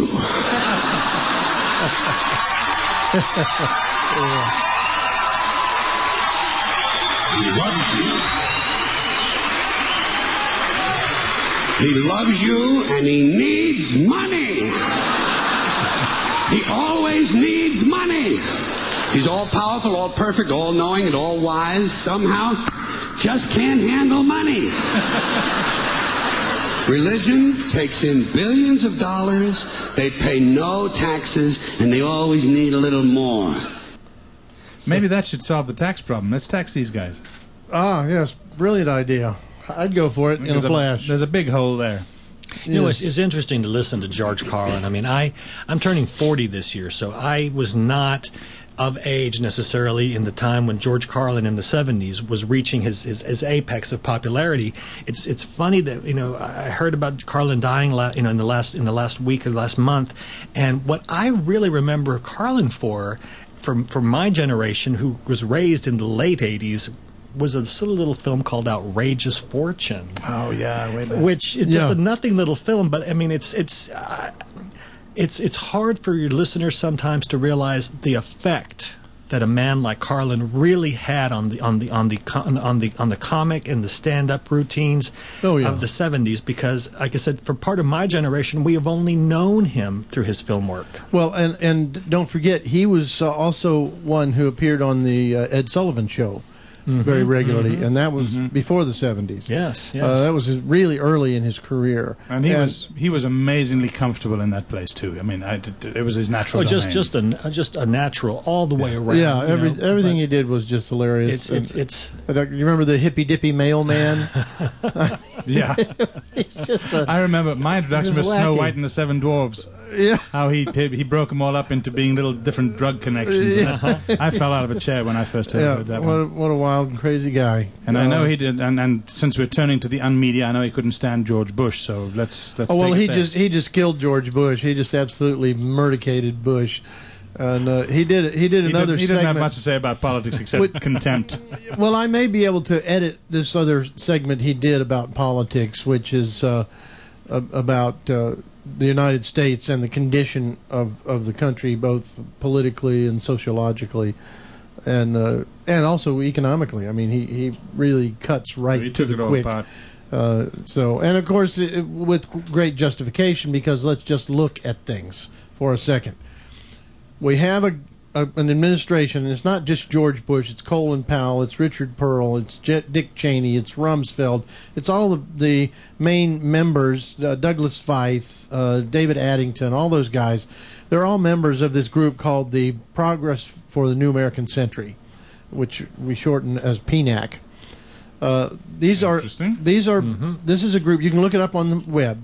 He loves you. He loves you and he needs money. He always needs money. He's all powerful, all perfect, all knowing, and all wise. Somehow, just can't handle money. Religion takes in billions of dollars. They pay no taxes, and they always need a little more. Maybe that should solve the tax problem. Let's tax these guys. Ah, yes, brilliant idea. I'd go for it in a flash. There's a big hole there. You know, it's interesting to listen to George Carlin. I mean, I'm turning 40 this year, so I was not of age necessarily in the time when George Carlin in the 70s was reaching his apex of popularity. It's funny that, you know, I heard about Carlin dying in the last week or last month, and what I really remember Carlin for my generation, who was raised in the late 80s, was a little film called Outrageous Fortune. Oh yeah, way back. Which is just a nothing little film, but I mean it's hard for your listeners sometimes to realize the effect that a man like Carlin really had on the comic and the stand-up routines of the 70s, because, like I said, for part of my generation, we have only known him through his film work. Well, and don't forget, he was also one who appeared on the Ed Sullivan Show. Very regularly, and that was before the 70s. Yes. That was really early in his career, and he was amazingly comfortable in that place too. I mean, it was his natural. Just a natural all the way around. Yeah, everything he did was just hilarious. It's you remember the hippy dippy mailman? Yeah, I remember my introduction was Snow White and the Seven Dwarfs. Yeah, how he broke them all up into being little different drug connections. Yeah. I fell out of a chair when I first heard that one. What a wild and crazy guy. And I know he did. And since we're turning to the unmedia, I know he couldn't stand George Bush. So let's. Oh well, he just killed George Bush. He just absolutely murdicated Bush. And he did another segment. He didn't have much to say about politics except contempt. Well, I may be able to edit this other segment he did about politics, which is about the United States and the condition of the country, both politically and sociologically, and also economically. I mean, he really cuts right to the quick. And of course, with great justification, because let's just look at things for a second. We have an administration, and it's not just George Bush, it's Colin Powell, it's Richard Pearl, it's Dick Cheney, it's Rumsfeld, it's all the main members, Douglas Feith, David Addington, all those guys. They're all members of this group called the Progress for the New American Century, which we shorten as PNAC. This is a group, you can look it up on the web,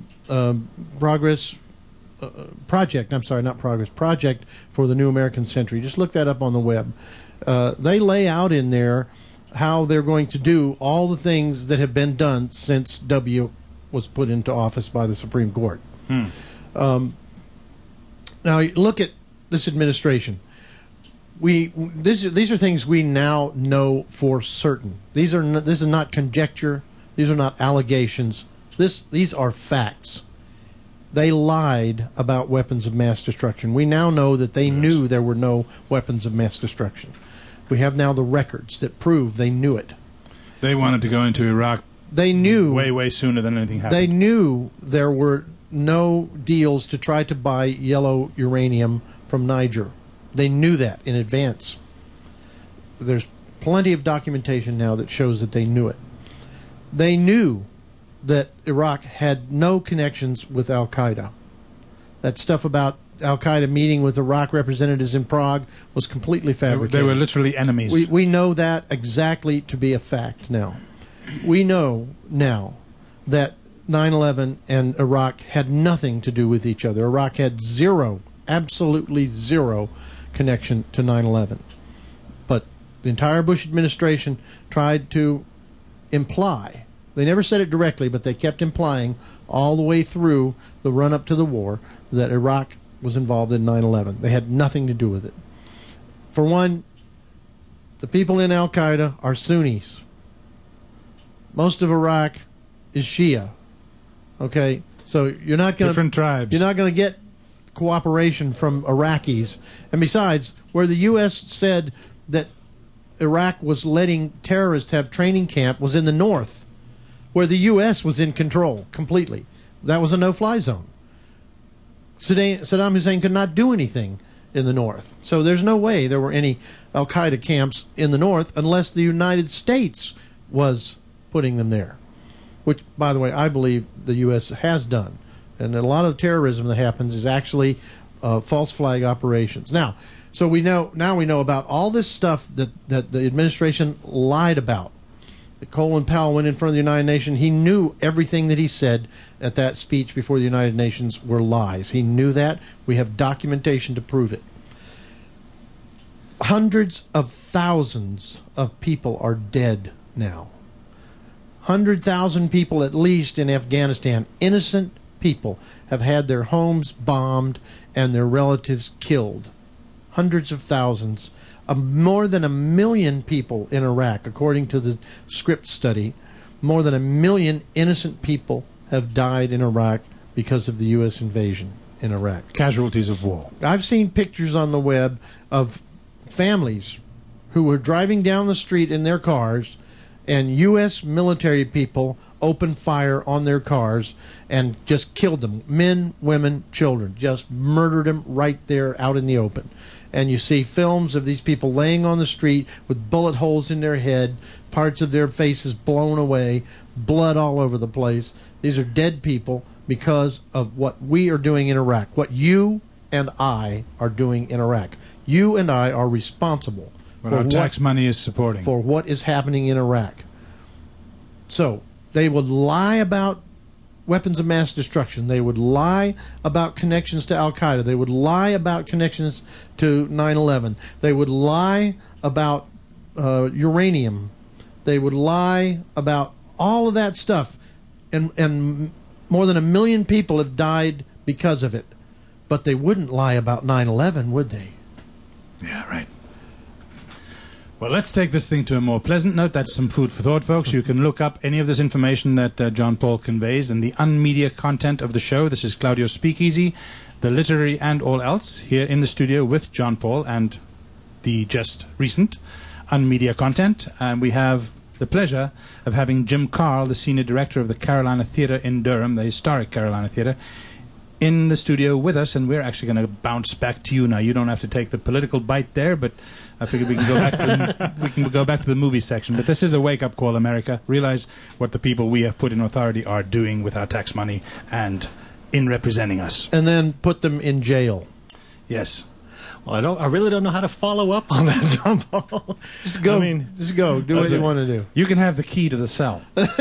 Project for the New American Century. Just look that up on the web. They lay out in there how they're going to do all the things that have been done since W was put into office by the Supreme Court. Now, look at this administration. These are things we now know for certain. This is not conjecture. These are not allegations. These are facts. They lied about weapons of mass destruction. We now know that they knew there were no weapons of mass destruction. We have now the records that prove they knew it. They wanted to go into Iraq. They knew way sooner than anything happened. They knew there were no deals to try to buy yellow uranium from Niger. They knew that in advance. There's plenty of documentation now that shows that they knew it. They knew that Iraq had no connections with Al-Qaeda. That stuff about Al-Qaeda meeting with Iraq representatives in Prague was completely fabricated. They were literally enemies. We know that exactly to be a fact now. We know now that 9/11 and Iraq had nothing to do with each other. Iraq had zero absolutely zero connection to 9/11. But the entire Bush administration tried to imply, they never said it directly, but they kept implying all the way through the run-up to the war that Iraq was involved in 9/11. They had nothing to do with it. For one, the people in Al-Qaeda are Sunnis. Most of Iraq is Shia. Okay, so you're not going to different tribes. You're not going to get cooperation from Iraqis. And besides, where the U.S. said that Iraq was letting terrorists have training camp was in the north, where the U.S. was in control completely. That was a no-fly zone. Saddam Hussein could not do anything in the north. So there's no way there were any Al-Qaeda camps in the north unless the United States was putting them there, which, by the way, I believe the U.S. has done. And a lot of terrorism that happens is actually false flag operations. Now we know about all this stuff that the administration lied about. Colin Powell went in front of the United Nations. He knew everything that he said at that speech before the United Nations were lies. He knew that. We have documentation to prove it. Hundreds of thousands of people are dead now. 100,000 people at least in Afghanistan, innocent people, have had their homes bombed and their relatives killed. Hundreds of thousands. More than 1 million people in Iraq, according to the Scripps study. More than 1 million innocent people have died in Iraq because of the U.S. invasion in Iraq. Casualties of war. I've seen pictures on the web of families who were driving down the street in their cars, and U.S. military people opened fire on their cars and just killed them. Men, women, children. Just murdered them right there out in the open. And you see films of these people laying on the street with bullet holes in their head, parts of their faces blown away, blood all over the place. These are dead people because of what we are doing in Iraq, what you and I are doing in Iraq. You and I are responsible What our tax money is supporting. For what is happening in Iraq. So they would lie about weapons of mass destruction. They would lie about connections to Al-Qaeda. They would lie about connections to 9/11. They would lie about uranium. They would lie about all of that stuff. And more than 1 million people have died because of it. But they wouldn't lie about 9/11, would they? Yeah, right. Well, let's take this thing to a more pleasant note. That's some food for thought, folks. You can look up any of this information that John Paul conveys in the unmedia content of the show. This is Claudio Speakeasy, the literary and all else, here in the studio with John Paul and the just recent unmedia content. And we have the pleasure of having Jim Carl, the senior director of the Carolina Theatre in Durham, the historic Carolina Theatre, in the studio with us, and we're actually going to bounce back to you now. You don't have to take the political bite there, but I figured we can go back to the movie section. But this is a wake-up call, America. Realize what the people we have put in authority are doing with our tax money and in representing us. And then put them in jail. Yes. Well, I really don't know how to follow up on that, John Paul. Just go. Just go. Do what you want to do. You can have the key to the cell.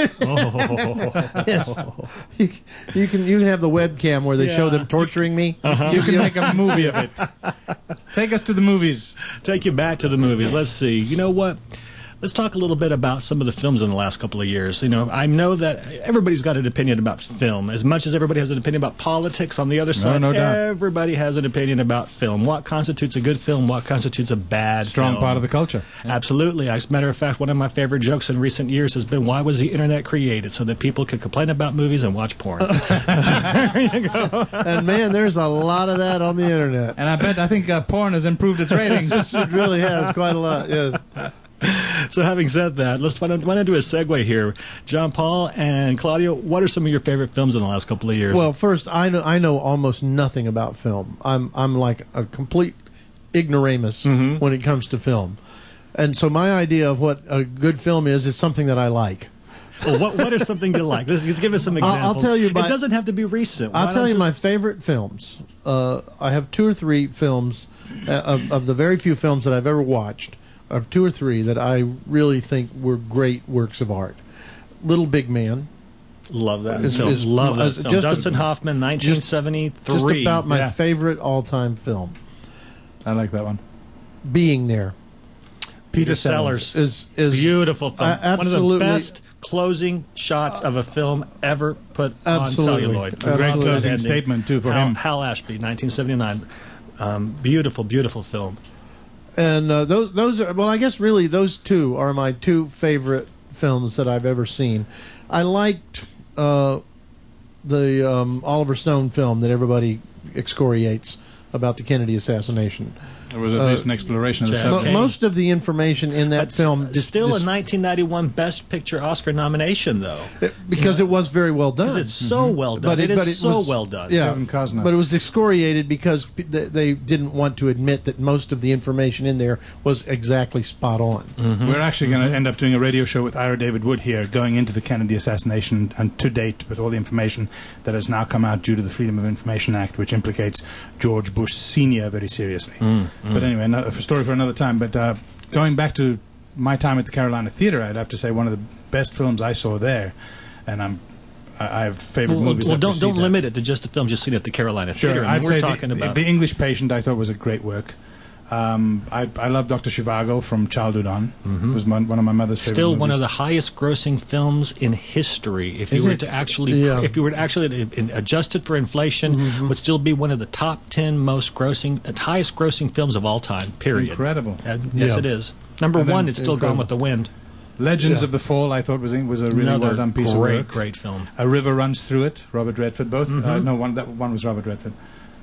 Yes. You can have the webcam where they show them torturing me. You can make a movie of it. Take us to the movies. Take you back to the movies. Let's see. You know what? Let's talk a little bit about some of the films in the last couple of years. You know, I know that everybody's got an opinion about film. As much as everybody has an opinion about politics on the other side, no doubt. Everybody has an opinion about film. What constitutes a good film? What constitutes a bad Strong film? part of the culture. Yeah. Absolutely. As a matter of fact, one of my favorite jokes in recent years has been, why was the internet created? So that people could complain about movies and watch porn. There you go. And man, there's a lot of that on the internet. And I think porn has improved its ratings. It really has quite a lot, yes. So having said that, why don't do a segue here. John Paul and Claudio, what are some of your favorite films in the last couple of years? Well, first, I know almost nothing about film. I'm like a complete ignoramus when it comes to film. And so my idea of what a good film is something that I like. Well, what is something you like? Let's give us some examples. I'll tell you. It doesn't have to be recent. I'll tell you my favorite films. I have 2 or 3 films of the very few films that I've ever watched. Of 2 or 3 that I really think were great works of art. Little Big Man, Love that Is- film. is- Love that just film. a- Dustin Hoffman, 1973. Just about my Yeah. favorite all-time film. I like that one. Being There Peter Sellers. is Beautiful film. One of absolutely the best closing shots of a film ever put Absolutely. on celluloid. A great Love that closing ending. statement, too, for him. Hal Ashby, 1979. Beautiful, beautiful film. And those are, well, I guess really those two are my two favorite films that I've ever seen. I liked the Oliver Stone film that everybody excoriates about the Kennedy assassination. There was at least an exploration of the Jack subject. Kennedy. Most of the information in that film Still a 1991 Best Picture Oscar nomination, though. because it was very well done. Because it's so well done. It is so was- well done. Yeah, Kevin Costner. but it was excoriated because they didn't want to admit that most of the information in there was exactly spot on. We're actually going to end up doing a radio show with Ira David Wood here, going into the Kennedy assassination and to date with all the information that has now come out due to the Freedom of Information Act, which implicates George Bush Sr. very seriously. But anyway, a story for another time. But going back to my time at the Carolina Theater, I'd have to say one of the best films I saw there, and I have favorite movies. Well, that don't precede that. limit it to just the films you've seen at the Carolina Theater. Sure, I mean, I'd we're say talking about the English Patient. I thought was a great work. I love Dr. Zhivago from Childhood On. It was one of my mother's favorite still movies. one of the highest grossing films in history. If Is you were it? to actually, Yeah. if you were to actually adjust it for inflation, would still be one of the top 10 most grossing, highest grossing films of all time. Period. Incredible. Yes, Yeah. it is. Number And then- one, it's still Gone with the Wind. Legends Yeah. of the Fall, I thought was a really Another well done piece great, of work. great film. A River Runs Through It, Robert Redford. Both. No, one was Robert Redford.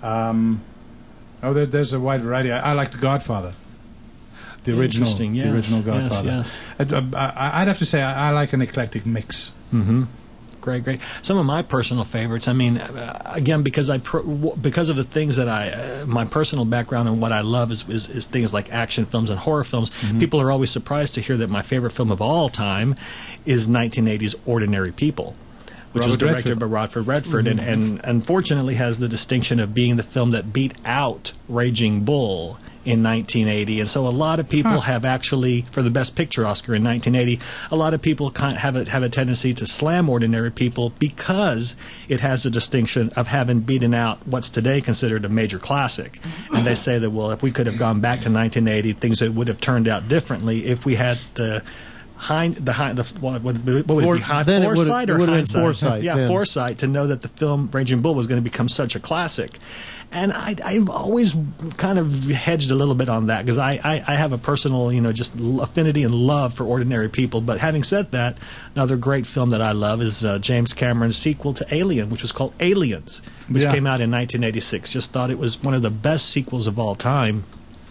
There's a wide variety. I like The Godfather. The original, Interesting, yes, the original yes, Godfather. yes. I'd have to say I like an eclectic mix. Great, great. Some of my personal favorites. I mean, again, because because of the things that my personal background and what I love is things like action films and horror films. People are always surprised to hear that my favorite film of all time is 1980's Ordinary People, which was Robert directed Redford. by Robert Redford, and unfortunately has the distinction of being the film that beat out Raging Bull in 1980. And so a lot of people have actually, for the Best Picture Oscar in 1980, a lot of people have a tendency to slam Ordinary People because it has the distinction of having beaten out what's today considered a major classic. And they say that, well, if we could have gone back to 1980, things would have turned out differently if we had what would it be? Then it would've- Foresight or it would've been hindsight? foresight Yeah, then. foresight to know that the film Raging Bull was going to become such a classic. And I've always kind of hedged a little bit on that because I have a personal, just affinity and love for Ordinary People. But having said that, another great film that I love is James Cameron's sequel to Alien, which was called Aliens, which Yeah. came out in 1986. Just thought it was one of the best sequels of all time.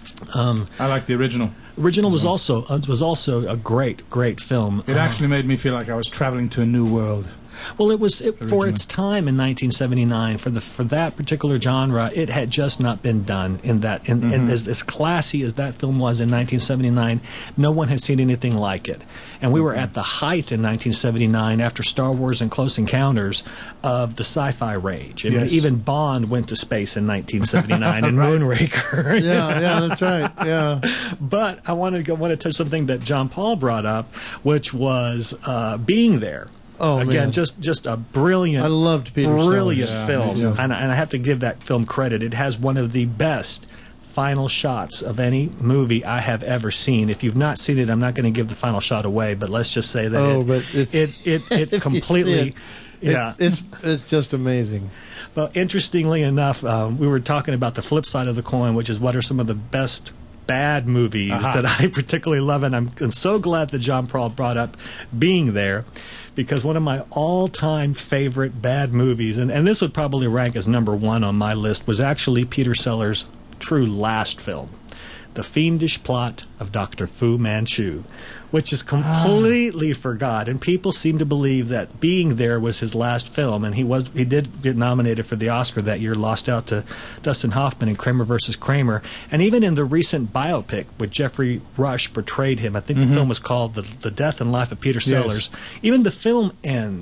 I like the original. Original was also a great film. It actually made me feel like I was traveling to a new world. Well, it was for Originally. its time in 1979 for that particular genre. It had just not been done in that. And as classy as that film was in 1979, no one has seen anything like it. And we were at the height in 1979 after Star Wars and Close Encounters of the sci-fi rage. And Yes. even Bond went to space in 1979 in Moonraker. Yeah, that's right. Yeah. But I want to touch something that John Paul brought up, which was Being There. Oh, Again, man. just a brilliant, I loved Peter Sellers. brilliant Yeah, film, me too. and I have to give that film credit. It has one of the best final shots of any movie I have ever seen. If you've not seen it, I'm not going to give the final shot away, but let's just say that But it if you completely, see it, yeah. it's just amazing. But interestingly enough, we were talking about the flip side of the coin, which is what are some of the best bad movies that I particularly love, and I'm so glad that John Paul brought up Being There, because one of my all-time favorite bad movies, and this would probably rank as number one on my list, was actually Peter Sellers' true last film, The Fiendish Plot of Dr. Fu Manchu, which is completely forgot, and people seem to believe that Being There was his last film, and he did get nominated for the Oscar that year, lost out to Dustin Hoffman in Kramer versus Kramer, and even in the recent biopic where Jeffrey Rush portrayed him, I think the film was called The Death and Life of Peter Sellers, even the film ends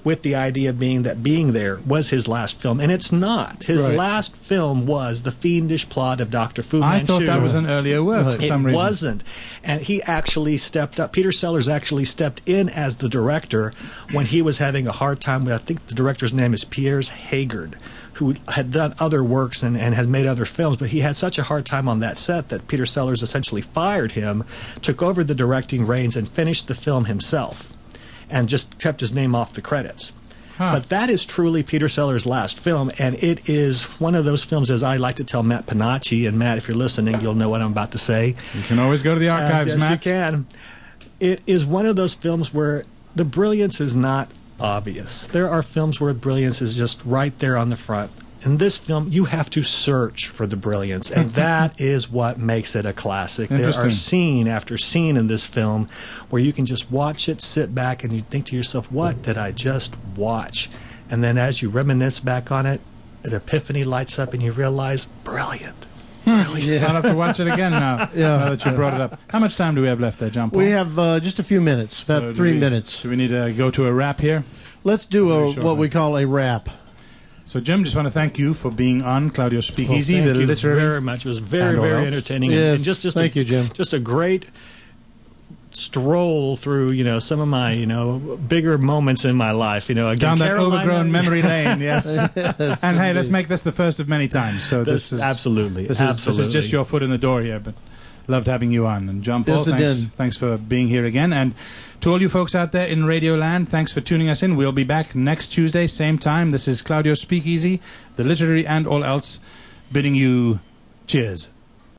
with the idea being that Being There was his last film, and it's not. His Right. last film was The Fiendish Plot of Dr. Fu I Manchu. thought that was an earlier work for some It reason. wasn't. And he actually stepped up. Peter Sellers actually stepped in as the director when he was having a hard time with, I think the director's name is Piers Haggard, who had done other works and had made other films, but he had such a hard time on that set that Peter Sellers essentially fired him, took over the directing reins, and finished the film himself, and just kept his name off the credits. Huh. But that is truly Peter Sellers' last film, and it is one of those films, as I like to tell Matt Panacci, and Matt, if you're listening, you'll know what I'm about to say. You can always go to the archives, Yes, Matt. you can. It is one of those films where the brilliance is not obvious. There are films where brilliance is just right there on the front. In this film, you have to search for the brilliance, and that is what makes it a classic. There are Interesting. scene after scene in this film where you can just watch it, sit back, and you think to yourself, what did I just watch? And then as you reminisce back on it, an epiphany lights up and you realize, brilliant. I'll have to watch it again now, Yeah. now that you brought it up. How much time do we have left there, John Paul? We have just a few minutes, about So do 3 we- minutes. Do we need to go to a wrap here? Let's do Very short what one. we call a wrap. So, Jim, just want to thank you for being on Claudio Speakeasy, Well, the thank you literary. very much. It was very, and all very else. entertaining. Yes, and just thank you, Jim. Just a great stroll through, some of my, bigger moments in my life. Again, Down that Carolina- overgrown memory lane, yes. And hey, let's make this the first of many times. So this is absolutely, this is just your foot in the door here, but loved having you on. And John Paul, Yes, it did. thanks for being here again. And to all you folks out there in Radioland, thanks for tuning us in. We'll be back next Tuesday, same time. This is Claudio Speakeasy, the literary and all else, bidding you cheers.